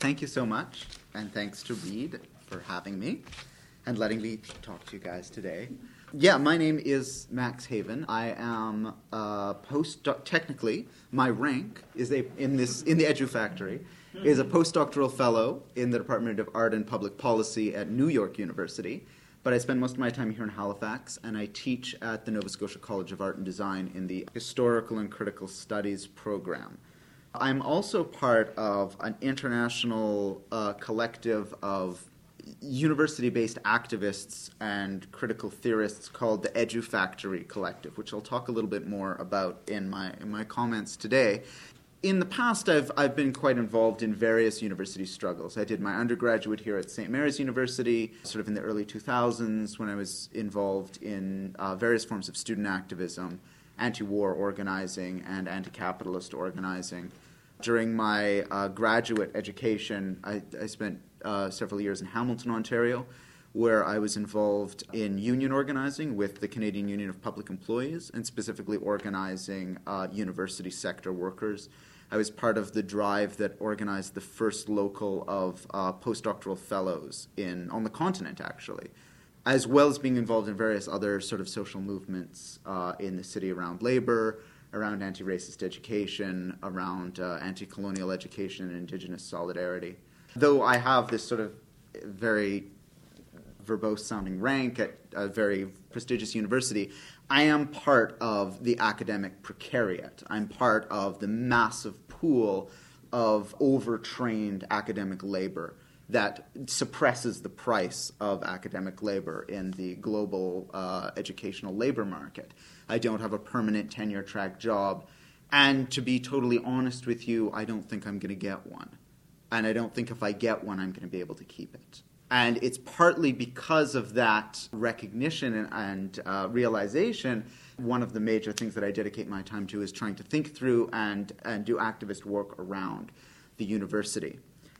Thank you so much, and thanks to Reed for having me and letting me talk to you guys today. Yeah, my name is Max Haven. I am a postdoc. Technically, my rank is in the EduFactory is a postdoctoral fellow in the Department of Art and Public Policy at New York University. But I spend most of my time here in Halifax, and I teach at the Nova Scotia College of Art and Design in the Historical and Critical Studies program. I'm also part of an international collective of university-based activists and critical theorists called the EduFactory Collective, which I'll talk a little bit more about in my comments today. In the past, I've been quite involved in various university struggles. I did my undergraduate here at St. Mary's University, sort of in the early 2000s, when I was involved in various forms of student activism, anti-war organizing, and anti-capitalist organizing. During my graduate education, I spent several years in Hamilton, Ontario, where I was involved in union organizing with the Canadian Union of Public Employees, and specifically organizing university sector workers. I was part of the drive that organized the first local of postdoctoral fellows on the continent, actually, as well as being involved in various other sort of social movements in the city around labor, around anti-racist education, around anti-colonial education and Indigenous solidarity. Though I have this sort of very verbose-sounding rank at a very prestigious university, I am part of the academic precariat. I'm part of the massive pool of overtrained academic labor that suppresses the price of academic labor in the global educational labor market. I don't have a permanent tenure-track job, and to be totally honest with you, I don't think I'm going to get one. And I don't think if I get one, I'm going to be able to keep it. And it's partly because of that recognition and realization. One of the major things that I dedicate my time to is trying to think through and do activist work around the university.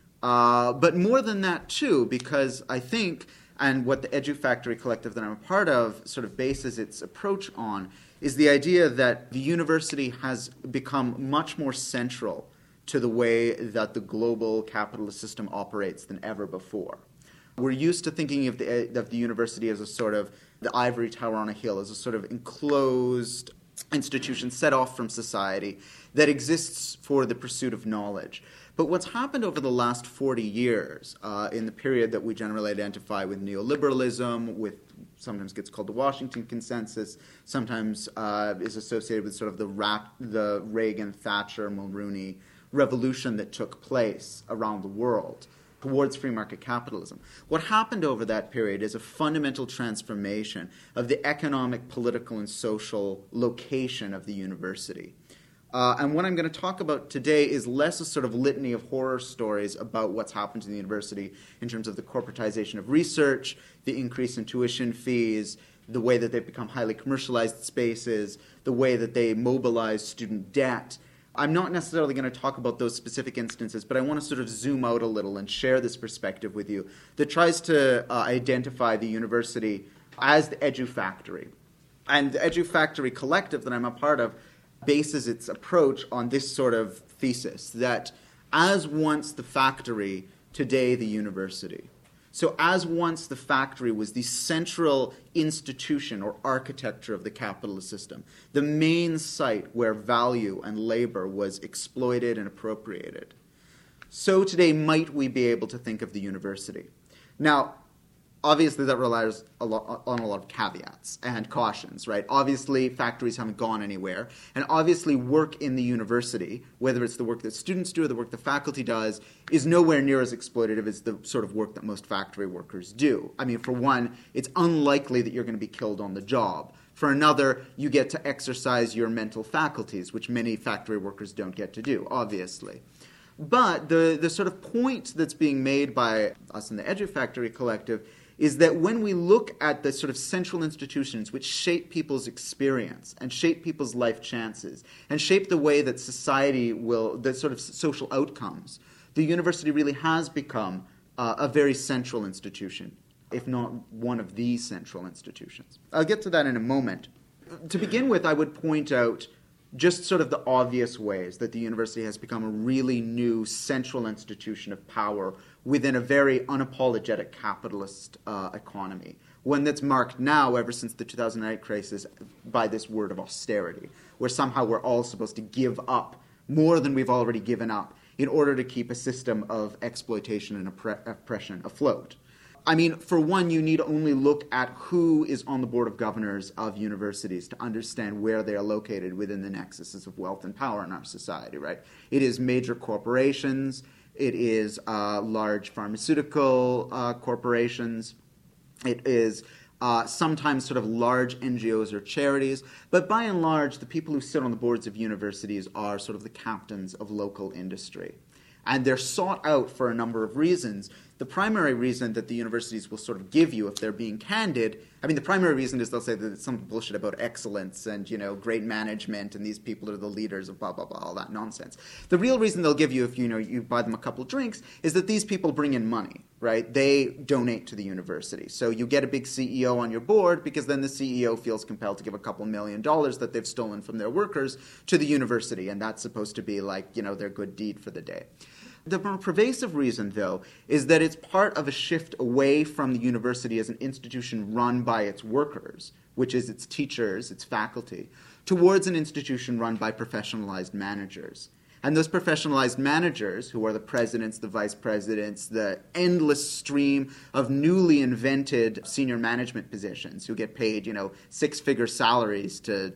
But more than that, too, because I think, and what the EduFactory Collective that I'm a part of sort of bases its approach on, is the idea that the university has become much more central to the way that the global capitalist system operates than ever before. We're used to thinking of the university as a sort of the ivory tower on a hill, as a sort of enclosed institution set off from society that exists for the pursuit of knowledge. But what's happened over the last 40 years, in the period that we generally identify with neoliberalism, with sometimes gets called the Washington Consensus, sometimes is associated with sort of the Reagan-Thatcher, Mulrooney revolution that took place around the world towards free market capitalism. What happened over that period is a fundamental transformation of the economic, political, and social location of the university. And what I'm going to talk about today is less a sort of litany of horror stories about what's happened to the university in terms of the corporatization of research, the increase in tuition fees, the way that they've become highly commercialized spaces, the way that they mobilize student debt. I'm not necessarily going to talk about those specific instances, but I want to sort of zoom out a little and share this perspective with you that tries to identify the university as the EduFactory. And the EduFactory Collective that I'm a part of bases its approach on this sort of thesis, that as once the factory, today the university. So as once the factory was the central institution or architecture of the capitalist system, the main site where value and labor was exploited and appropriated, so today might we be able to think of the university. Now, obviously that relies on a lot of caveats and cautions, right? Obviously factories haven't gone anywhere, and obviously work in the university, whether it's the work that students do or the work the faculty does, is nowhere near as exploitative as the sort of work that most factory workers do. I mean, for one, it's unlikely that you're going to be killed on the job. For another, you get to exercise your mental faculties, which many factory workers don't get to do, obviously. But the sort of point that's being made by us in the EduFactory Collective is that when we look at the sort of central institutions which shape people's experience and shape people's life chances and shape the way that society will, the sort of social outcomes, the university really has become a very central institution, if not one of the central institutions. I'll get to that in a moment. To begin with, I would point out just sort of the obvious ways that the university has become a really new central institution of power within a very unapologetic capitalist economy. One that's marked now, ever since the 2008 crisis, by this word of austerity, where somehow we're all supposed to give up more than we've already given up in order to keep a system of exploitation and oppression afloat. I mean, for one, you need only look at who is on the board of governors of universities to understand where they are located within the nexuses of wealth and power in our society, right? It is major corporations, it is large pharmaceutical corporations, it is sometimes sort of large NGOs or charities, but by and large, the people who sit on the boards of universities are sort of the captains of local industry. And they're sought out for a number of reasons. The primary reason that the universities will sort of give you, if they're being candid, I mean, the primary reason is they'll say that it's some bullshit about excellence and, great management and these people are the leaders of blah, blah, blah, all that nonsense. The real reason they'll give you if, you buy them a couple drinks is that these people bring in money, right? They donate to the university. So you get a big CEO on your board because then the CEO feels compelled to give a couple $1 million that they've stolen from their workers to the university, and that's supposed to be like, their good deed for the day. The more pervasive reason, though, is that it's part of a shift away from the university as an institution run by its workers, which is its teachers, its faculty, towards an institution run by professionalized managers. And those professionalized managers, who are the presidents, the vice presidents, the endless stream of newly invented senior management positions who get paid, six-figure salaries to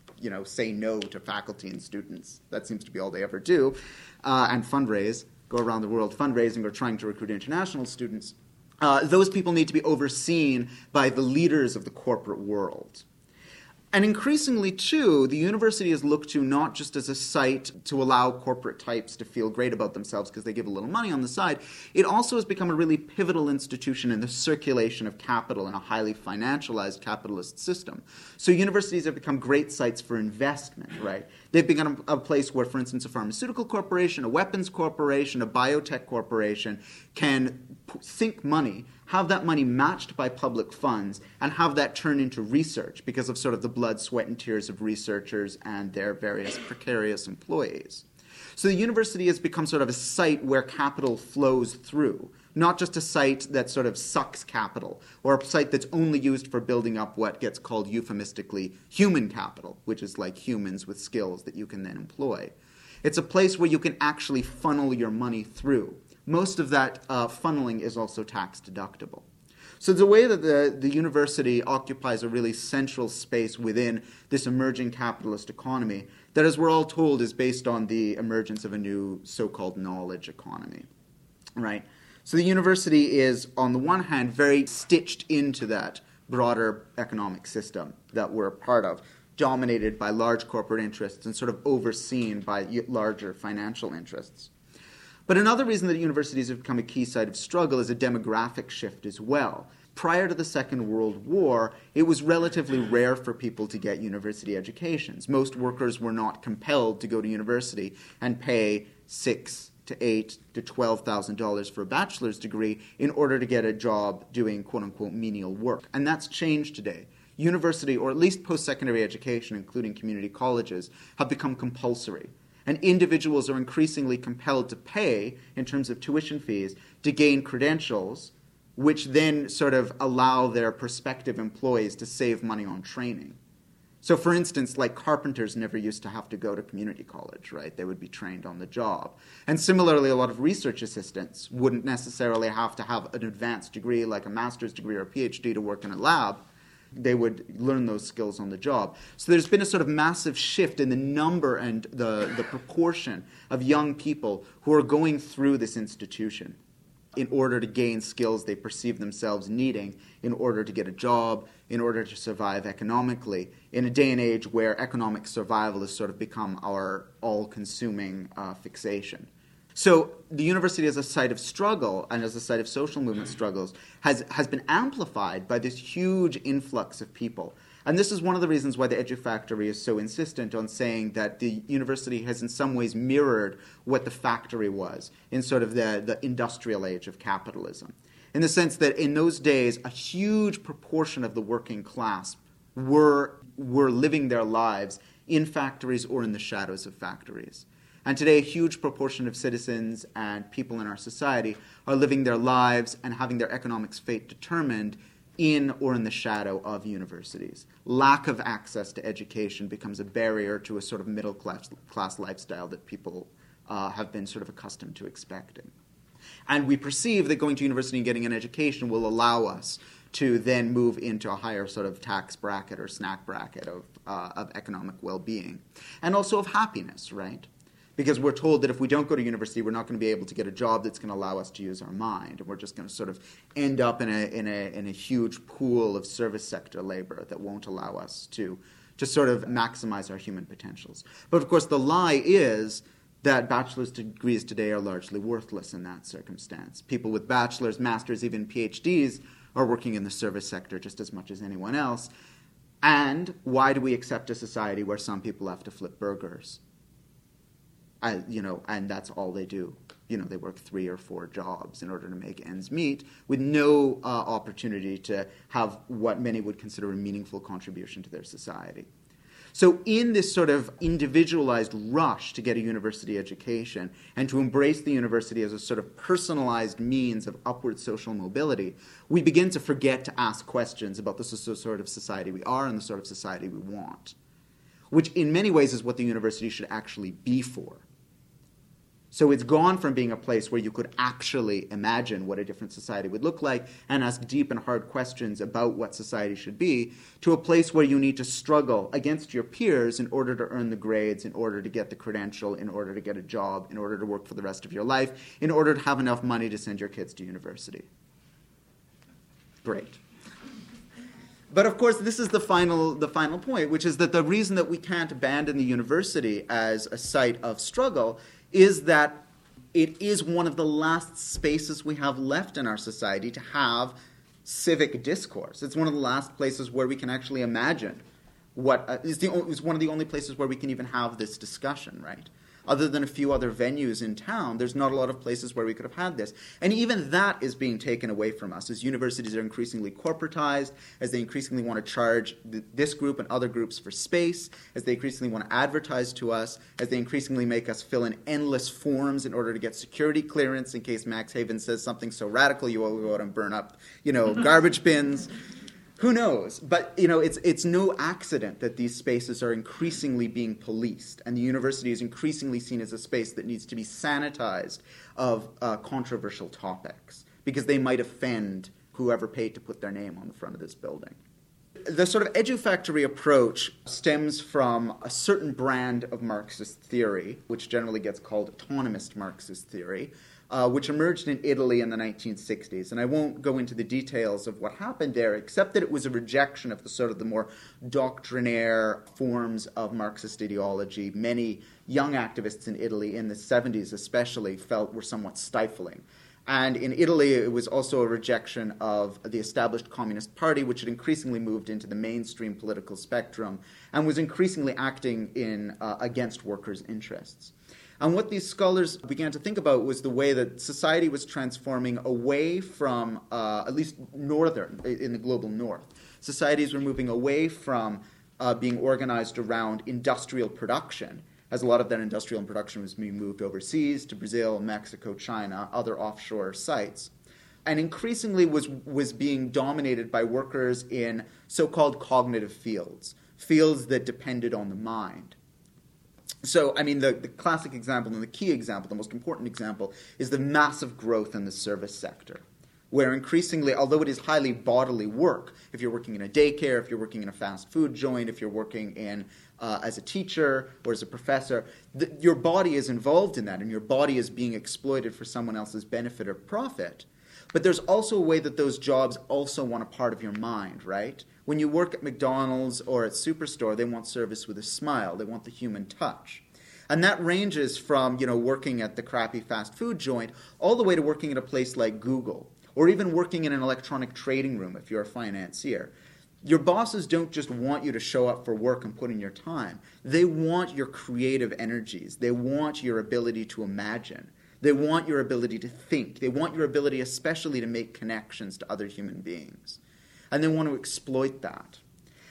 say no to faculty and students. That seems to be all they ever do. And fundraise, go around the world fundraising or trying to recruit international students. Those people need to be overseen by the leaders of the corporate world. And increasingly, too, the university is looked to not just as a site to allow corporate types to feel great about themselves because they give a little money on the side. It also has become a really pivotal institution in the circulation of capital in a highly financialized capitalist system. So universities have become great sites for investment, right? They've become a place where, for instance, a pharmaceutical corporation, a weapons corporation, a biotech corporation can sink money, have that money matched by public funds, and have that turn into research because of sort of the blood, sweat, and tears of researchers and their various precarious employees. So the university has become sort of a site where capital flows through, not just a site that sort of sucks capital, or a site that's only used for building up what gets called euphemistically human capital, which is like humans with skills that you can then employ. It's a place where you can actually funnel your money through. Most of that funneling is also tax deductible. So it's a way that the university occupies a really central space within this emerging capitalist economy that, as we're all told, is based on the emergence of a new so-called knowledge economy, right? So the university is, on the one hand, very stitched into that broader economic system that we're a part of, dominated by large corporate interests and sort of overseen by larger financial interests. But another reason that universities have become a key site of struggle is a demographic shift as well. Prior to the Second World War, it was relatively rare for people to get university educations. Most workers were not compelled to go to university and pay $6,000 to $8,000 to $12,000 for a bachelor's degree in order to get a job doing quote-unquote menial work. And that's changed today. University, or at least post-secondary education, including community colleges, have become compulsory. And individuals are increasingly compelled to pay, in terms of tuition fees, to gain credentials, which then sort of allow their prospective employees to save money on training. So, for instance, like carpenters never used to have to go to community college, right? They would be trained on the job. And similarly, a lot of research assistants wouldn't necessarily have to have an advanced degree like a master's degree or a PhD to work in a lab. They would learn those skills on the job. So there's been a sort of massive shift in the number and the proportion of young people who are going through this institution in order to gain skills they perceive themselves needing in order to get a job, in order to survive economically, in a day and age where economic survival has sort of become our all-consuming fixation. So the university as a site of struggle and as a site of social movement struggles has been amplified by this huge influx of people. And this is one of the reasons why the EduFactory is so insistent on saying that the university has in some ways mirrored what the factory was in sort of the industrial age of capitalism. In the sense that in those days, a huge proportion of the working class were living their lives in factories or in the shadows of factories. And today, a huge proportion of citizens and people in our society are living their lives and having their economic fate determined in or in the shadow of universities. Lack of access to education becomes a barrier to a sort of middle-class lifestyle that people have been sort of accustomed to expecting. And we perceive that going to university and getting an education will allow us to then move into a higher sort of tax bracket or snack bracket of economic well-being. And also of happiness, right? Because we're told that if we don't go to university, we're not going to be able to get a job that's going to allow us to use our mind. And we're just going to sort of end up in a huge pool of service sector labor that won't allow us to sort of maximize our human potentials. But of course, the lie is that bachelor's degrees today are largely worthless in that circumstance. People with bachelor's, master's, even PhDs are working in the service sector just as much as anyone else. And why do we accept a society where some people have to flip burgers? And that's all they do. They work 3 or 4 jobs in order to make ends meet with no opportunity to have what many would consider a meaningful contribution to their society. So in this sort of individualized rush to get a university education and to embrace the university as a sort of personalized means of upward social mobility, we begin to forget to ask questions about the sort of society we are and the sort of society we want, which in many ways is what the university should actually be for. So it's gone from being a place where you could actually imagine what a different society would look like and ask deep and hard questions about what society should be, to a place where you need to struggle against your peers in order to earn the grades, in order to get the credential, in order to get a job, in order to work for the rest of your life, in order to have enough money to send your kids to university. Great. But of course, this is the final point, which is that the reason that we can't abandon the university as a site of struggle is that it is one of the last spaces we have left in our society to have civic discourse. It's one of the last places where we can actually imagine it's one of the only places where we can even have this discussion, right? Other than a few other venues in town, there's not a lot of places where we could have had this. And even that is being taken away from us as universities are increasingly corporatized, as they increasingly want to charge this group and other groups for space, as they increasingly want to advertise to us, as they increasingly make us fill in endless forms in order to get security clearance in case Max Haven says something so radical you will go out and burn up, garbage bins. Who knows? But, it's no accident that these spaces are increasingly being policed, and the university is increasingly seen as a space that needs to be sanitized of controversial topics, because they might offend whoever paid to put their name on the front of this building. The sort of edufactory approach stems from a certain brand of Marxist theory, which generally gets called autonomist Marxist theory, which emerged in Italy in the 1960s. And I won't go into the details of what happened there, except that it was a rejection of the sort of the more doctrinaire forms of Marxist ideology many young activists in Italy in the 70s especially felt were somewhat stifling. And in Italy, it was also a rejection of the established Communist Party, which had increasingly moved into the mainstream political spectrum and was increasingly acting against workers' interests. And what these scholars began to think about was the way that society was transforming away from, at least in the global north. Societies were moving away from being organized around industrial production, as a lot of that industrial production was being moved overseas to Brazil, Mexico, China, other offshore sites, and increasingly was being dominated by workers in so-called cognitive fields that depended on the mind. So, the classic example and the key example, the most important example, is the massive growth in the service sector, where increasingly, although it is highly bodily work, if you're working in a daycare, if you're working in a fast food joint, if you're working in as a teacher or as a professor, your body is involved in that, and your body is being exploited for someone else's benefit or profit. But there's also a way that those jobs also want a part of your mind, right? When you work at McDonald's or at Superstore, they want service with a smile. They want the human touch. And that ranges from, working at the crappy fast food joint all the way to working at a place like Google, or even working in an electronic trading room if you're a financier. Your bosses don't just want you to show up for work and put in your time. They want your creative energies. They want your ability to imagine. They want your ability to think. They want your ability especially to make connections to other human beings. And they want to exploit that.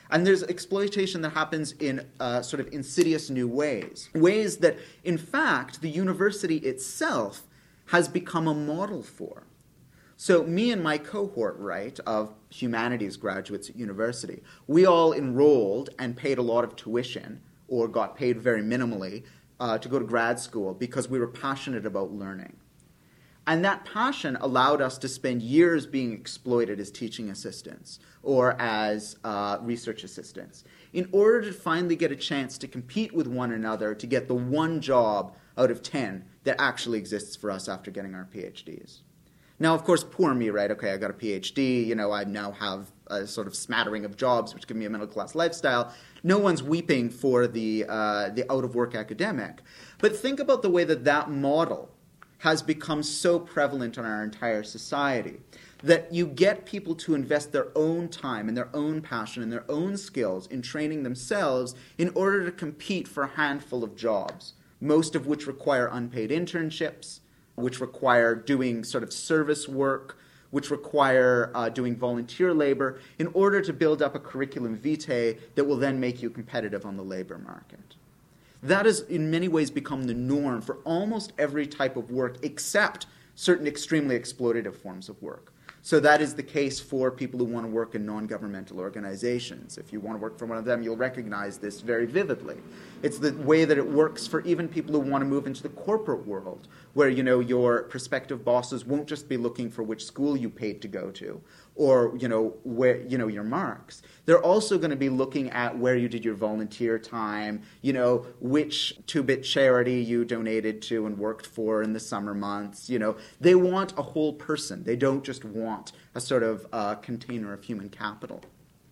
And there's exploitation that happens in sort of insidious new ways. Ways that, in fact, the university itself has become a model for. So me and my cohort, right, of humanities graduates at university, we all enrolled and paid a lot of tuition, or got paid very minimally, to go to grad school because we were passionate about learning. And that passion allowed us to spend years being exploited as teaching assistants or as research assistants in order to finally get a chance to compete with one another to get the one job out of 10 that actually exists for us after getting our PhDs. Now, of course, poor me, right? Okay, I got a PhD, I now have a sort of smattering of jobs which give me a middle-class lifestyle. No one's weeping for the out-of-work academic. But think about the way that model has become so prevalent in our entire society, that you get people to invest their own time and their own passion and their own skills in training themselves in order to compete for a handful of jobs, most of which require unpaid internships, which require doing sort of service work, which require doing volunteer labor in order to build up a curriculum vitae that will then make you competitive on the labor market. That has in many ways become the norm for almost every type of work except certain extremely exploitative forms of work. So that is the case for people who want to work in non-governmental organizations. If you want to work for one of them, you'll recognize this very vividly. It's the way that it works for even people who want to move into the corporate world, where your prospective bosses won't just be looking for which school you paid to go to, or where your marks. They're also going to be looking at where you did your volunteer time, which two-bit charity you donated to and worked for in the summer months. They want a whole person. They don't just want a sort of container of human capital.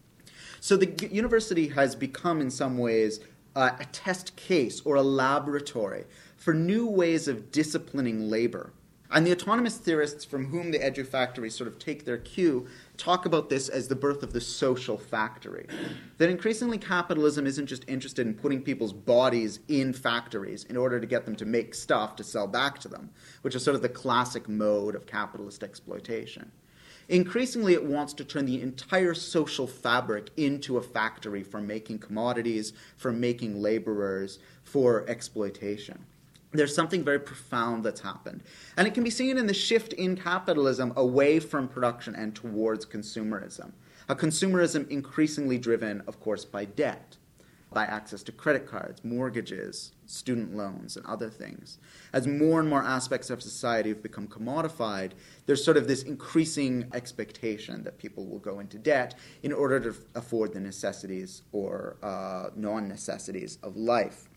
So the university has become, in some ways, a test case or a laboratory for new ways of disciplining labor. And the autonomous theorists from whom the EduFactory sort of take their cue talk about this as the birth of the social factory. That increasingly capitalism isn't just interested in putting people's bodies in factories in order to get them to make stuff to sell back to them, which is sort of the classic mode of capitalist exploitation. Increasingly, it wants to turn the entire social fabric into a factory for making commodities, for making laborers, for exploitation. There's something very profound that's happened. And it can be seen in the shift in capitalism away from production and towards consumerism. A consumerism increasingly driven, of course, by debt, by access to credit cards, mortgages, student loans, and other things. As more and more aspects of society have become commodified, there's sort of this increasing expectation that people will go into debt in order to afford the necessities or non-necessities of life.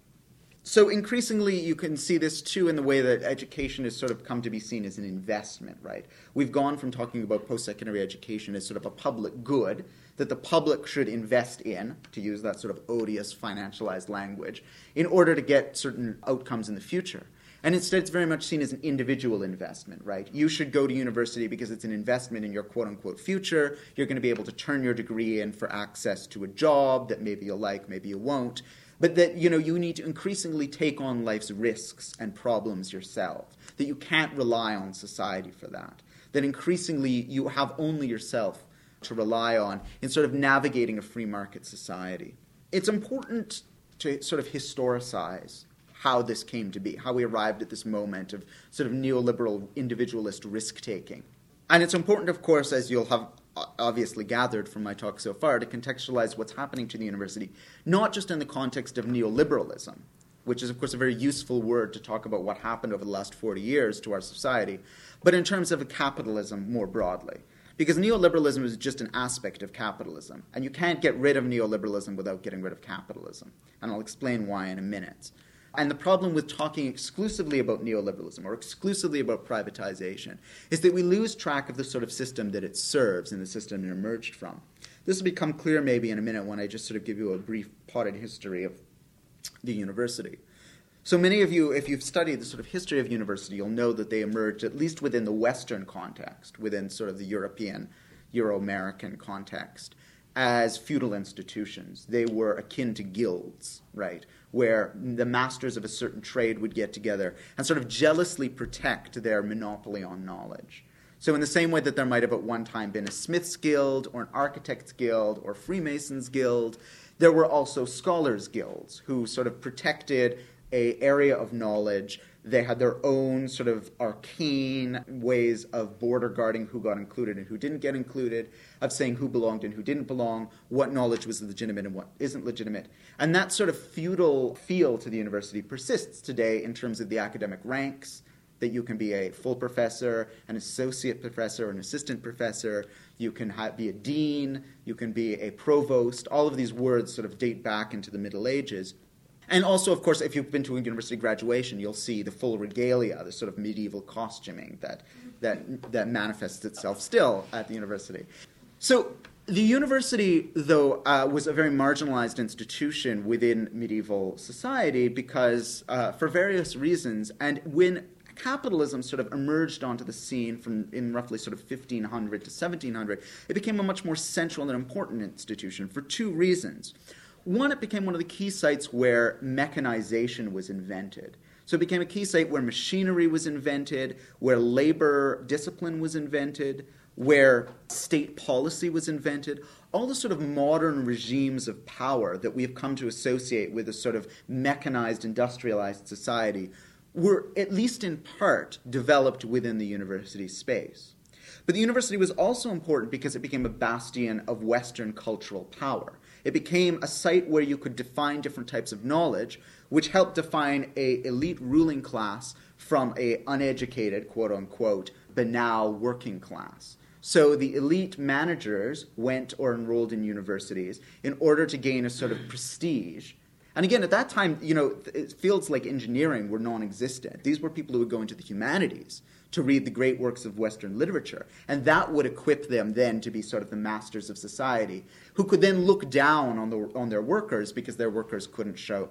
So increasingly, you can see this, too, in the way that education has sort of come to be seen as an investment, right? We've gone from talking about post-secondary education as sort of a public good that the public should invest in, to use that sort of odious financialized language, in order to get certain outcomes in the future. And instead, it's very much seen as an individual investment, right? You should go to university because it's an investment in your quote-unquote future. You're going to be able to turn your degree in for access to a job that maybe you'll like, maybe you won't. But that, you need to increasingly take on life's risks and problems yourself, that you can't rely on society for that, that increasingly you have only yourself to rely on in sort of navigating a free market society. It's important to sort of historicize how this came to be, how we arrived at this moment of sort of neoliberal individualist risk-taking. And it's important, of course, as you'll have obviously gathered from my talk so far, to contextualize what's happening to the university, not just in the context of neoliberalism, which is, of course, a very useful word to talk about what happened over the last 40 years to our society, but in terms of capitalism more broadly. Because neoliberalism is just an aspect of capitalism, and you can't get rid of neoliberalism without getting rid of capitalism. And I'll explain why in a minute. And the problem with talking exclusively about neoliberalism or exclusively about privatization is that we lose track of the sort of system that it serves and the system it emerged from. This will become clear maybe in a minute when I just sort of give you a brief potted history of the university. So many of you, if you've studied the sort of history of university, you'll know that they emerged at least within the Western context, within sort of the European, Euro-American context, as feudal institutions. They were akin to guilds, right, where the masters of a certain trade would get together and sort of jealously protect their monopoly on knowledge. So in the same way that there might have at one time been a Smith's Guild or an Architects Guild or Freemasons Guild, there were also scholars' guilds who sort of protected an area of knowledge. They had their own sort of arcane ways of border guarding who got included and who didn't get included, of saying who belonged and who didn't belong, what knowledge was legitimate and what isn't legitimate. And that sort of feudal feel to the university persists today in terms of the academic ranks, that you can be a full professor, an associate professor, an assistant professor, you can be a dean, you can be a provost. All of these words sort of date back into the Middle Ages. And also, of course, if you've been to a university graduation, you'll see the full regalia, the sort of medieval costuming that manifests itself still at the university. So the university, though, was a very marginalized institution within medieval society because, for various reasons, and when capitalism sort of emerged onto the scene in roughly sort of 1500 to 1700, it became a much more central and important institution for two reasons. One, it became one of the key sites where mechanization was invented. So it became a key site where machinery was invented, where labor discipline was invented, where state policy was invented. All the sort of modern regimes of power that we have come to associate with a sort of mechanized, industrialized society were, at least in part, developed within the university space. But the university was also important because it became a bastion of Western cultural power. It became a site where you could define different types of knowledge, which helped define an elite ruling class from an uneducated, quote-unquote, banal working class. So the elite managers went or enrolled in universities in order to gain a sort of prestige. And again, at that time, fields like engineering were non-existent. These were people who would go into the humanities to read the great works of Western literature. And that would equip them then to be sort of the masters of society, who could then look down on their workers because their workers couldn't show,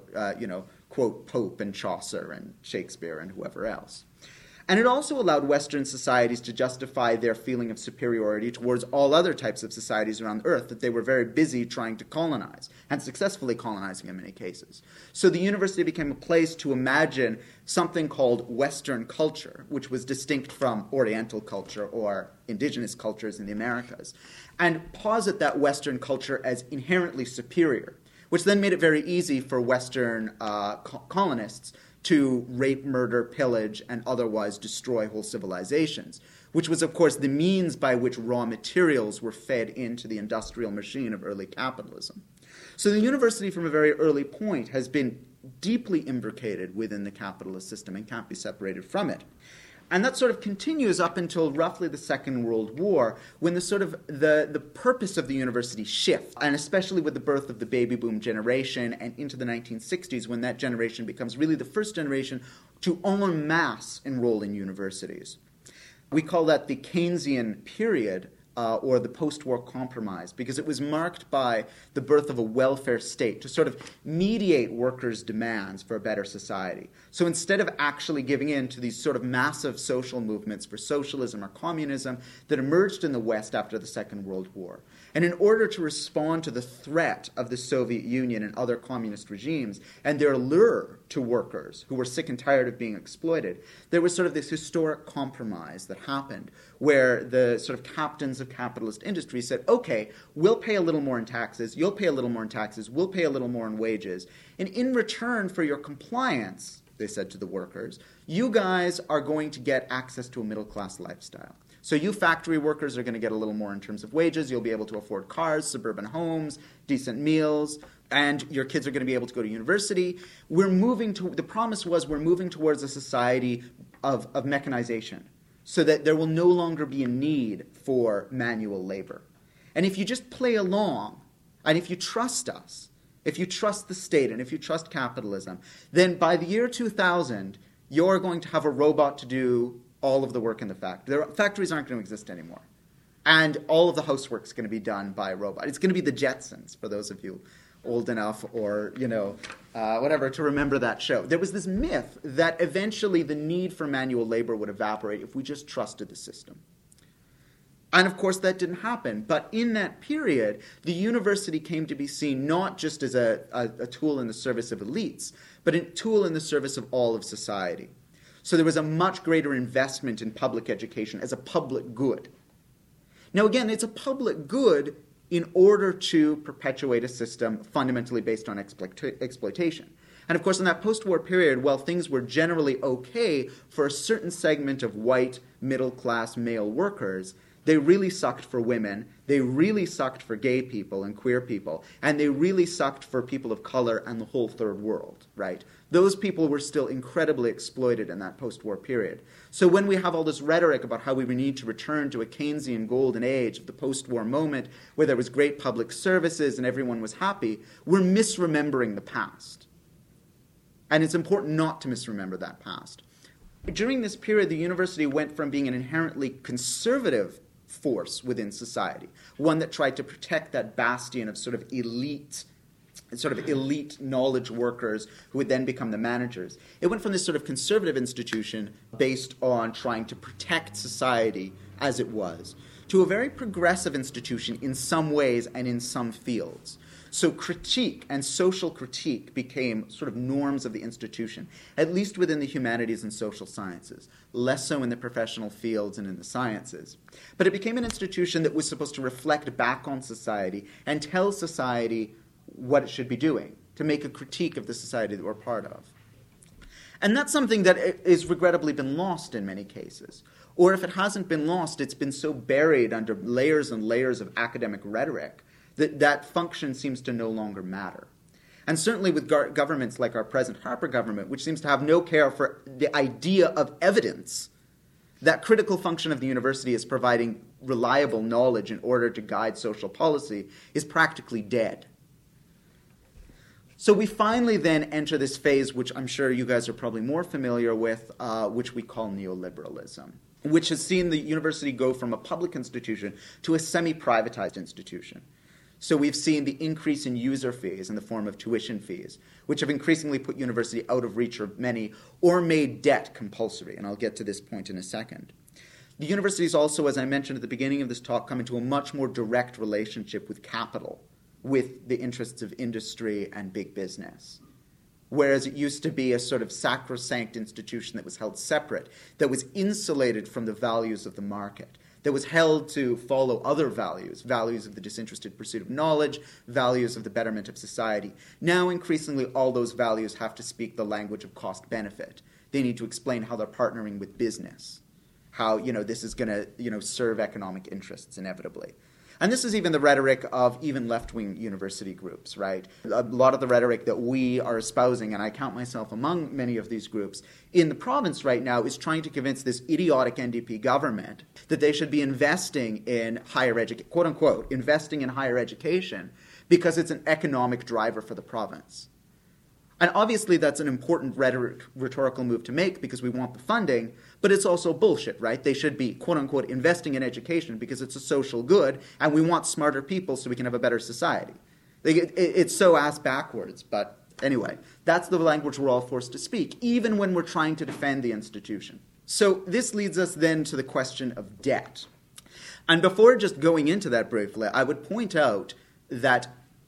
quote Pope and Chaucer and Shakespeare and whoever else. And it also allowed Western societies to justify their feeling of superiority towards all other types of societies around the earth that they were very busy trying to colonize, and successfully colonizing in many cases. So the university became a place to imagine something called Western culture, which was distinct from Oriental culture or indigenous cultures in the Americas, and posit that Western culture as inherently superior, which then made it very easy for Western colonists to rape, murder, pillage, and otherwise destroy whole civilizations, which was, of course, the means by which raw materials were fed into the industrial machine of early capitalism. So the university, from a very early point, has been deeply imbricated within the capitalist system and can't be separated from it. And that sort of continues up until roughly the Second World War, when the purpose of the university shifts, and especially with the birth of the baby boom generation and into the 1960s, when that generation becomes really the first generation to en masse enroll in universities. We call that the Keynesian period, or the post-war compromise, because it was marked by the birth of a welfare state to sort of mediate workers' demands for a better society. So instead of actually giving in to these sort of massive social movements for socialism or communism that emerged in the West after the Second World War, and in order to respond to the threat of the Soviet Union and other communist regimes and their lure to workers who were sick and tired of being exploited, there was sort of this historic compromise that happened where the sort of captains of capitalist industry said, okay, we'll pay a little more in taxes, you'll pay a little more in taxes, we'll pay a little more in wages, and in return for your compliance, they said to the workers, you guys are going to get access to a middle-class lifestyle. So you factory workers are going to get a little more in terms of wages. You'll be able to afford cars, suburban homes, decent meals, and your kids are going to be able to go to university. The promise was we're moving towards a society of mechanization so that there will no longer be a need for manual labor. And if you just play along, and if you trust us, if you trust the state, and if you trust capitalism, then by the year 2000, you're going to have a robot to do all of the work in the factory. The factories aren't going to exist anymore. And all of the housework is going to be done by a robot. It's going to be the Jetsons, for those of you old enough or, whatever, to remember that show. There was this myth that eventually the need for manual labor would evaporate if we just trusted the system. And of course that didn't happen. But in that period, the university came to be seen not just as a tool in the service of elites, but a tool in the service of all of society. So there was a much greater investment in public education as a public good. Now again, it's a public good in order to perpetuate a system fundamentally based on exploitation. And of course, in that post-war period, while things were generally okay for a certain segment of white, middle-class male workers, they really sucked for women, they really sucked for gay people and queer people, and they really sucked for people of color and the whole third world, right? Those people were still incredibly exploited in that post-war period. So when we have all this rhetoric about how we need to return to a Keynesian golden age of the post-war moment where there was great public services and everyone was happy, we're misremembering the past. And it's important not to misremember that past. During this period, the university went from being an inherently conservative force within society, one that tried to protect that bastion of sort of elite knowledge workers who would then become the managers. It went from this sort of conservative institution based on trying to protect society as it was, to a very progressive institution in some ways and in some fields. So critique and social critique became sort of norms of the institution, at least within the humanities and social sciences, less so in the professional fields and in the sciences. But it became an institution that was supposed to reflect back on society and tell society what it should be doing, to make a critique of the society that we're part of. And that's something that is regrettably been lost in many cases. Or if it hasn't been lost, it's been so buried under layers and layers of academic rhetoric that function seems to no longer matter. And certainly with governments like our present Harper government, which seems to have no care for the idea of evidence, that critical function of the university is providing reliable knowledge in order to guide social policy is practically dead. So we finally then enter this phase, which I'm sure you guys are probably more familiar with, which we call neoliberalism, which has seen the university go from a public institution to a semi-privatized institution. So we've seen the increase in user fees in the form of tuition fees, which have increasingly put university out of reach of many or made debt compulsory, and I'll get to this point in a second. The universities also, as I mentioned at the beginning of this talk, come into a much more direct relationship with capital, with the interests of industry and big business. Whereas it used to be a sort of sacrosanct institution that was held separate, that was insulated from the values of the market, that was held to follow other values, values of the disinterested pursuit of knowledge, values of the betterment of society. Now, increasingly, all those values have to speak the language of cost-benefit. They need to explain how they're partnering with business, how, this is going to, serve economic interests inevitably. And this is even the rhetoric of even left-wing university groups, right? A lot of the rhetoric that we are espousing, and I count myself among many of these groups, in the province right now is trying to convince this idiotic NDP government that they should be investing in higher education, quote-unquote, investing in higher education because it's an economic driver for the province. And obviously that's an important rhetorical move to make because we want the funding, but it's also bullshit, right? They should be, quote-unquote, investing in education because it's a social good, and we want smarter people so we can have a better society. It's so ass backwards, but anyway, that's the language we're all forced to speak, even when we're trying to defend the institution. So this leads us then to the question of debt. And before just going into that briefly, I would point out that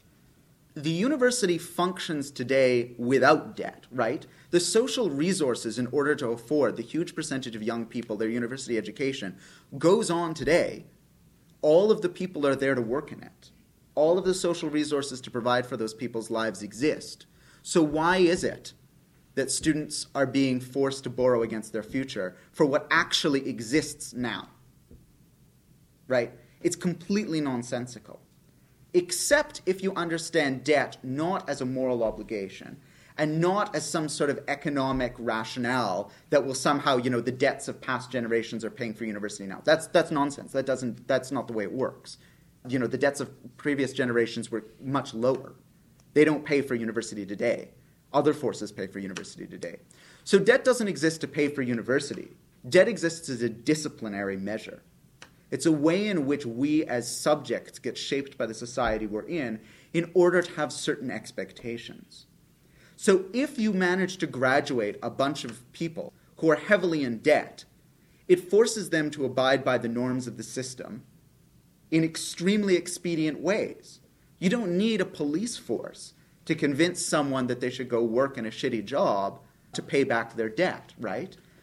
the university functions today without debt, right? The social resources in order to afford the huge percentage of young people their university education goes on today. All of the people are there to work in it. All of the social resources to provide for those people's lives exist. So why is it that students are being forced to borrow against their future for what actually exists now? Right? It's completely nonsensical. Except if you understand debt not as a moral obligation and not as some sort of economic rationale that will somehow, the debts of past generations are paying for university now. That's nonsense. That's not the way it works. The debts of previous generations were much lower. They don't pay for university today. Other forces pay for university today. So debt doesn't exist to pay for university. Debt exists as a disciplinary measure. It's a way in which we as subjects get shaped by the society we're in order to have certain expectations. So if you manage to graduate a bunch of people who are heavily in debt, it forces them to abide by the norms of the system in extremely expedient ways. You don't need a police force to convince someone that they should go work in a shitty job to pay back their debt, right?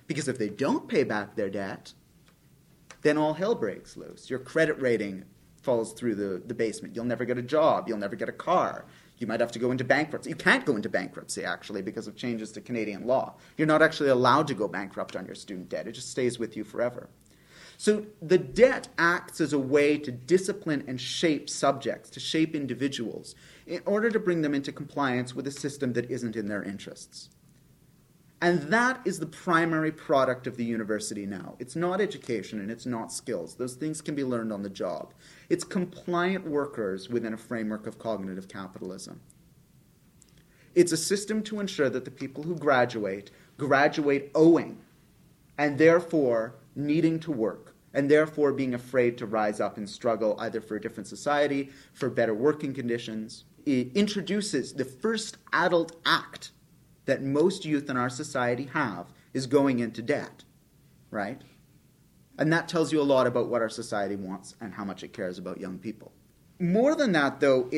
Because if they don't pay back their debt, then all hell breaks loose. Your credit rating falls through the basement. You'll never get a job. You'll never get a car. You might have to go into bankruptcy. You can't go into bankruptcy, actually, because of changes to Canadian law. You're not actually allowed to go bankrupt on your student debt. It just stays with you forever. So the debt acts as a way to discipline and shape subjects, to shape individuals, in order to bring them into compliance with a system that isn't in their interests. And that is the primary product of the university now. It's not education and it's not skills. Those things can be learned on the job. It's compliant workers within a framework of cognitive capitalism. It's a system to ensure that the people who graduate owing, and therefore needing to work, and therefore being afraid to rise up and struggle either for a different society, for better working conditions. It introduces the first adult act that most youth in our society have is going into debt, right? And that tells you a lot about what our society wants and how much it cares about young people. More than that, though,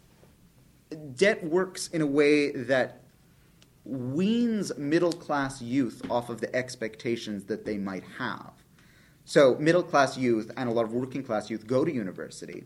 debt works in a way that weans middle-class youth off of the expectations that they might have. So middle-class youth and a lot of working-class youth go to university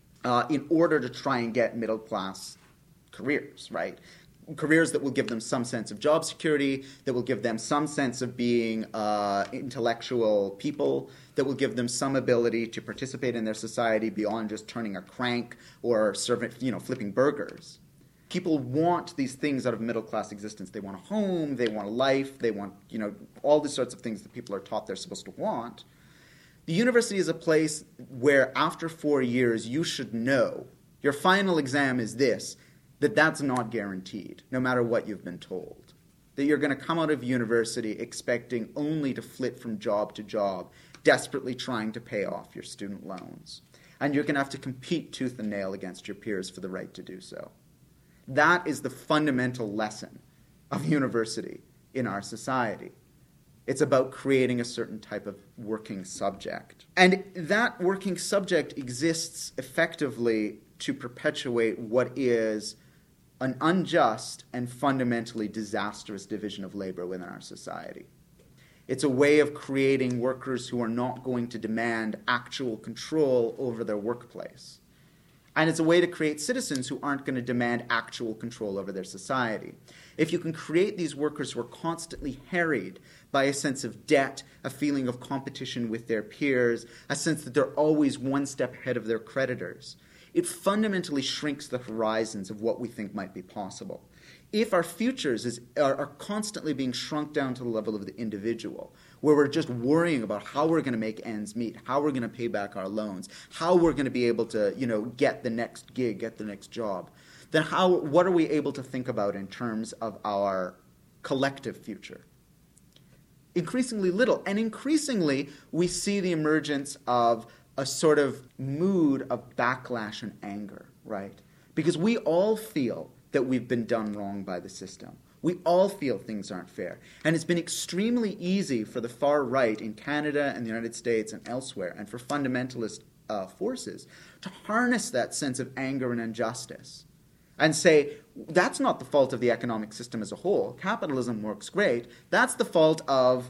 in order to try and get middle-class careers, right? Careers that will give them some sense of job security, that will give them some sense of being intellectual people, that will give them some ability to participate in their society beyond just turning a crank or flipping burgers. People want these things out of middle-class existence. They want a home, they want a life, they want, all these sorts of things that people are taught they're supposed to want. The university is a place where after 4 years you should know, your final exam is this, that's not guaranteed, no matter what you've been told. That you're going to come out of university expecting only to flit from job to job, desperately trying to pay off your student loans. And you're going to have to compete tooth and nail against your peers for the right to do so. That is the fundamental lesson of university in our society. It's about creating a certain type of working subject. And that working subject exists effectively to perpetuate what is an unjust and fundamentally disastrous division of labor within our society. It's a way of creating workers who are not going to demand actual control over their workplace. And it's a way to create citizens who aren't going to demand actual control over their society. If you can create these workers who are constantly harried by a sense of debt, a feeling of competition with their peers, a sense that they're always one step ahead of their creditors, it fundamentally shrinks the horizons of what we think might be possible. If our futures are constantly being shrunk down to the level of the individual, where we're just worrying about how we're going to make ends meet, how we're going to pay back our loans, how we're going to be able to, get the next gig, get the next job, then what are we able to think about in terms of our collective future? Increasingly little. And increasingly, we see the emergence of a sort of mood of backlash and anger, right? Because we all feel that we've been done wrong by the system. We all feel things aren't fair. And it's been extremely easy for the far right in Canada and the United States and elsewhere, and for fundamentalist forces, to harness that sense of anger and injustice and say, that's not the fault of the economic system as a whole. Capitalism works great. That's the fault of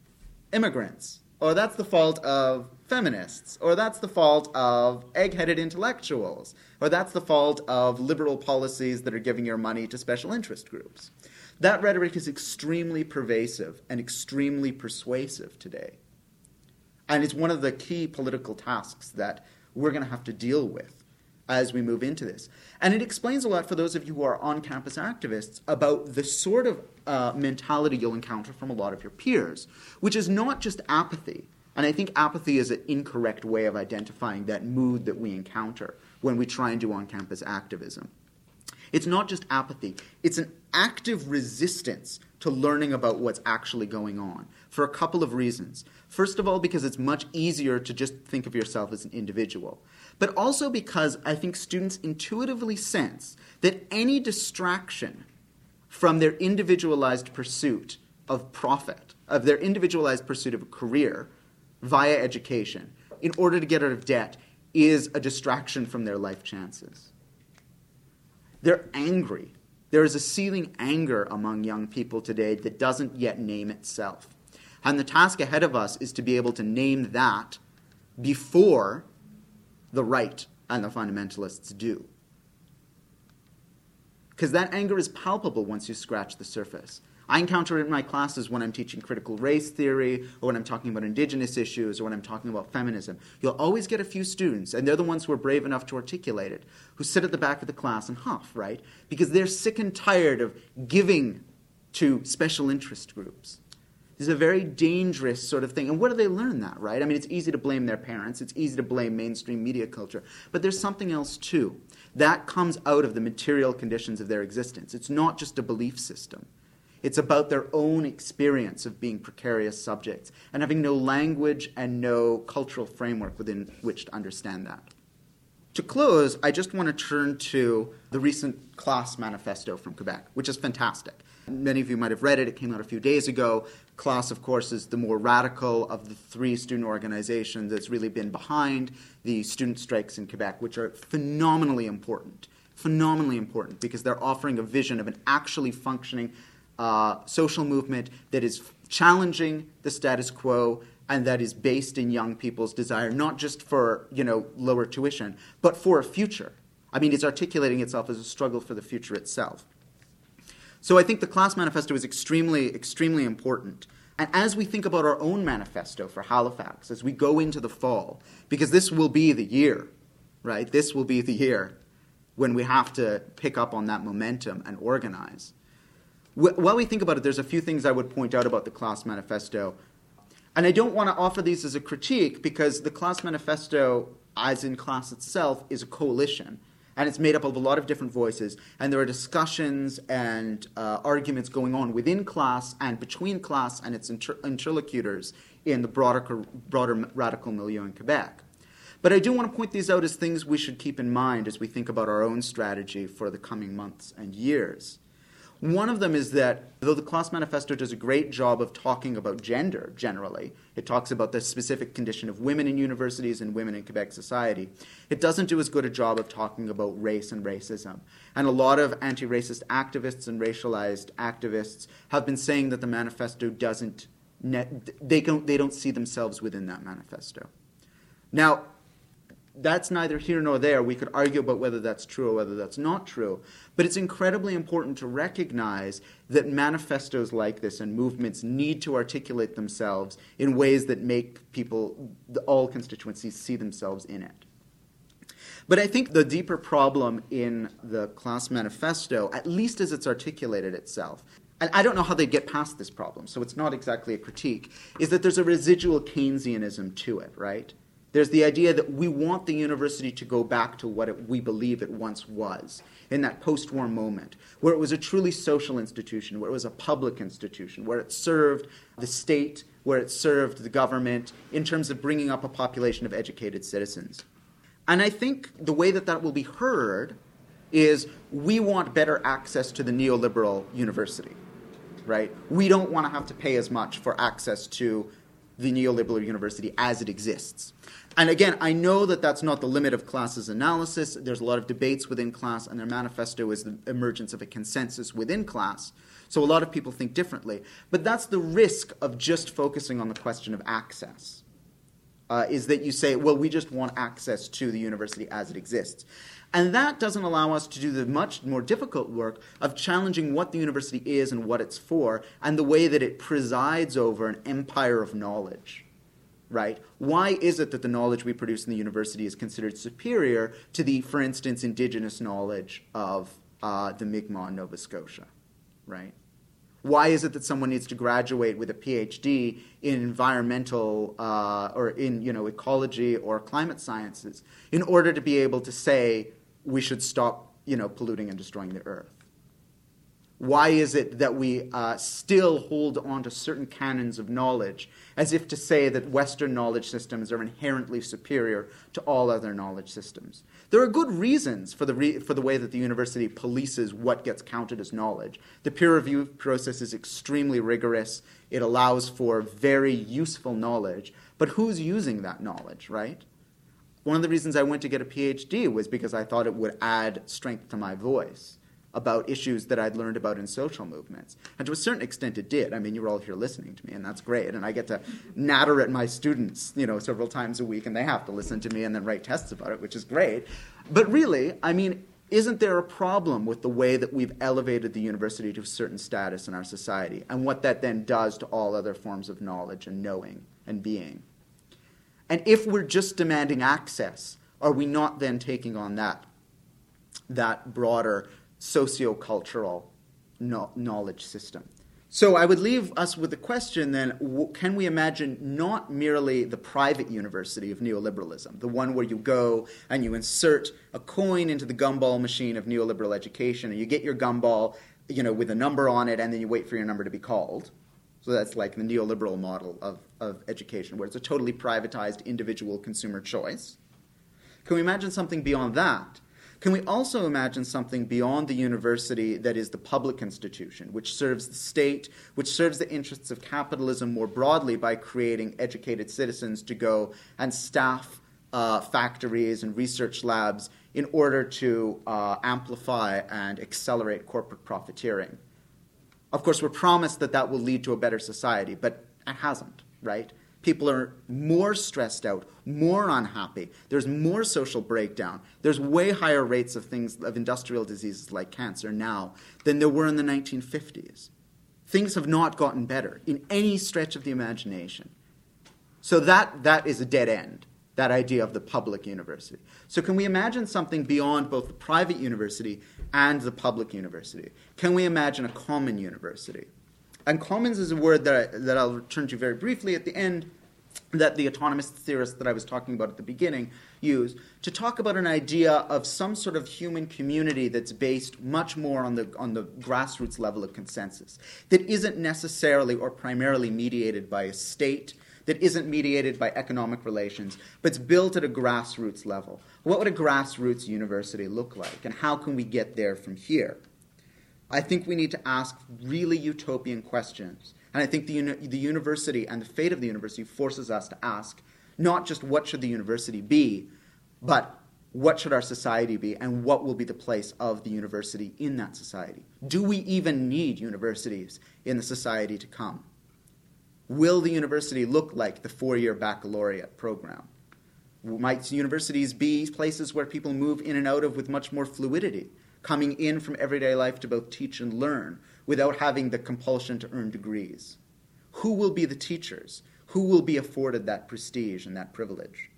immigrants, or that's the fault of feminists, or that's the fault of egg-headed intellectuals, or that's the fault of liberal policies that are giving your money to special interest groups. That rhetoric is extremely pervasive and extremely persuasive today. And it's one of the key political tasks that we're going to have to deal with as we move into this. And it explains a lot for those of you who are on-campus activists about the sort of mentality you'll encounter from a lot of your peers, which is not just apathy. And I think apathy is an incorrect way of identifying that mood that we encounter when we try and do on-campus activism. It's not just apathy. It's an active resistance to learning about what's actually going on for a couple of reasons. First of all, because it's much easier to just think of yourself as an individual. But also because I think students intuitively sense that any distraction from their individualized pursuit of profit, of their individualized pursuit of a career via education, in order to get out of debt, is a distraction from their life chances. They're angry. There is a seething anger among young people today that doesn't yet name itself. And the task ahead of us is to be able to name that before the right and the fundamentalists do. Because that anger is palpable once you scratch the surface. I encounter it in my classes when I'm teaching critical race theory, or when I'm talking about indigenous issues, or when I'm talking about feminism. You'll always get a few students, and they're the ones who are brave enough to articulate it, who sit at the back of the class and huff, right? Because they're sick and tired of giving to special interest groups. This is a very dangerous sort of thing. And where do they learn that, right? I mean, it's easy to blame their parents. It's easy to blame mainstream media culture. But there's something else, too. That comes out of the material conditions of their existence. It's not just a belief system. It's about their own experience of being precarious subjects and having no language and no cultural framework within which to understand that. To close, I just want to turn to the recent class manifesto from Quebec, which is fantastic. Many of you might have read it. It came out a few days ago. CLAS, of course, is the more radical of the three student organizations that's really been behind the student strikes in Quebec, which are phenomenally important because they're offering a vision of an actually functioning social movement that is challenging the status quo and that is based in young people's desire, not just for, lower tuition, but for a future. I mean, it's articulating itself as a struggle for the future itself. So I think the class manifesto is extremely, extremely important. And as we think about our own manifesto for Halifax, as we go into the fall, because this will be the year, right? This will be the year when we have to pick up on that momentum and organize. While we think about it, there's a few things I would point out about the class manifesto. And I don't want to offer these as a critique because the class manifesto, as in class itself, is a coalition. And it's made up of a lot of different voices. And there are discussions and arguments going on within class and between class and its interlocutors in the broader radical milieu in Quebec. But I do want to point these out as things we should keep in mind as we think about our own strategy for the coming months and years. One of them is that, though the class manifesto does a great job of talking about gender generally, it talks about the specific condition of women in universities and women in Quebec society, it doesn't do as good a job of talking about race and racism. And a lot of anti-racist activists and racialized activists have been saying that the manifesto they don't see themselves within that manifesto. Now, that's neither here nor there. We could argue about whether that's true or whether that's not true. But it's incredibly important to recognize that manifestos like this and movements need to articulate themselves in ways that make people, all constituencies, see themselves in it. But I think the deeper problem in the class manifesto, at least as it's articulated itself, and I don't know how they get past this problem, so it's not exactly a critique, is that there's a residual Keynesianism to it, right? There's the idea that we want the university to go back to what we believe it once was, in that post-war moment, where it was a truly social institution, where it was a public institution, where it served the state, where it served the government, in terms of bringing up a population of educated citizens. And I think the way that will be heard is we want better access to the neoliberal university, right? We don't want to have to pay as much for access to the neoliberal university as it exists. And again, I know that that's not the limit of class's analysis. There's a lot of debates within class, and their manifesto is the emergence of a consensus within class. So a lot of people think differently. But that's the risk of just focusing on the question of access, is that you say, well, we just want access to the university as it exists. And that doesn't allow us to do the much more difficult work of challenging what the university is and what it's for, and the way that it presides over an empire of knowledge. Right? Why is it that the knowledge we produce in the university is considered superior to the, for instance, indigenous knowledge of the Mi'kmaq in Nova Scotia? Right? Why is it that someone needs to graduate with a PhD in environmental or in ecology or climate sciences in order to be able to say we should stop polluting and destroying the earth? Why is it that we still hold on to certain canons of knowledge as if to say that Western knowledge systems are inherently superior to all other knowledge systems? There are good reasons for the way that the university polices what gets counted as knowledge. The peer review process is extremely rigorous. It allows for very useful knowledge. But who's using that knowledge, right? One of the reasons I went to get a PhD was because I thought it would add strength to my voice. about issues that I'd learned about in social movements. And to a certain extent it did. I mean, you're all here listening to me, and that's great. And I get to natter at my students, several times a week, and they have to listen to me and then write tests about it, which is great. But really, I mean, isn't there a problem with the way that we've elevated the university to a certain status in our society, and what that then does to all other forms of knowledge and knowing and being? And if we're just demanding access, are we not then taking on that broader sociocultural knowledge system? So I would leave us with the question then, can we imagine not merely the private university of neoliberalism, the one where you go and you insert a coin into the gumball machine of neoliberal education, and you get your gumball, with a number on it, and then you wait for your number to be called. So that's like the neoliberal model of education, where it's a totally privatized individual consumer choice. Can we imagine something beyond that? Can we also imagine something beyond the university that is the public institution, which serves the state, which serves the interests of capitalism more broadly by creating educated citizens to go and staff factories and research labs in order to amplify and accelerate corporate profiteering? Of course, we're promised that will lead to a better society, but it hasn't, right? People are more stressed out, more unhappy. There's more social breakdown. There's way higher rates of industrial diseases like cancer now than there were in the 1950s. Things have not gotten better in any stretch of the imagination. So that is a dead end, that idea of the public university. So can we imagine something beyond both the private university and the public university? Can we imagine a common university? And commons is a word that I'll return to very briefly at the end, that the autonomous theorists that I was talking about at the beginning use to talk about an idea of some sort of human community that's based much more on the grassroots level of consensus, that isn't necessarily or primarily mediated by a state, that isn't mediated by economic relations, but it's built at a grassroots level. What would a grassroots university look like, and how can we get there from here? I think we need to ask really utopian questions. And I think the university and the fate of the university forces us to ask not just what should the university be, but what should our society be, and what will be the place of the university in that society? Do we even need universities in the society to come? Will the university look like the 4-year baccalaureate program? Might universities be places where people move in and out of with much more fluidity, coming in from everyday life to both teach and learn without having the compulsion to earn degrees? Who will be the teachers? Who will be afforded that prestige and that privilege?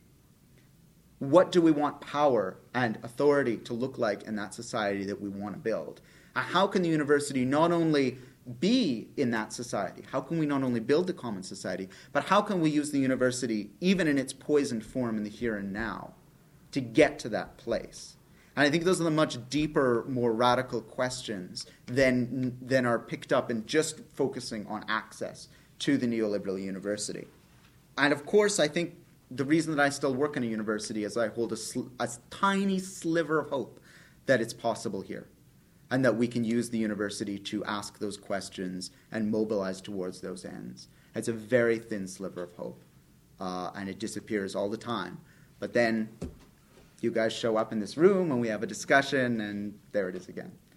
What do we want power and authority to look like in that society that we want to build? How can the university not only be in that society? How can we not only build a common society, but how can we use the university, even in its poisoned form in the here and now, to get to that place? And I think those are the much deeper, more radical questions than are picked up in just focusing on access to the neoliberal university. And of course, I think the reason that I still work in a university is I hold a tiny sliver of hope that it's possible here, and that we can use the university to ask those questions and mobilize towards those ends. It's a very thin sliver of hope, and it disappears all the time. But then you guys show up in this room and we have a discussion, and there it is again.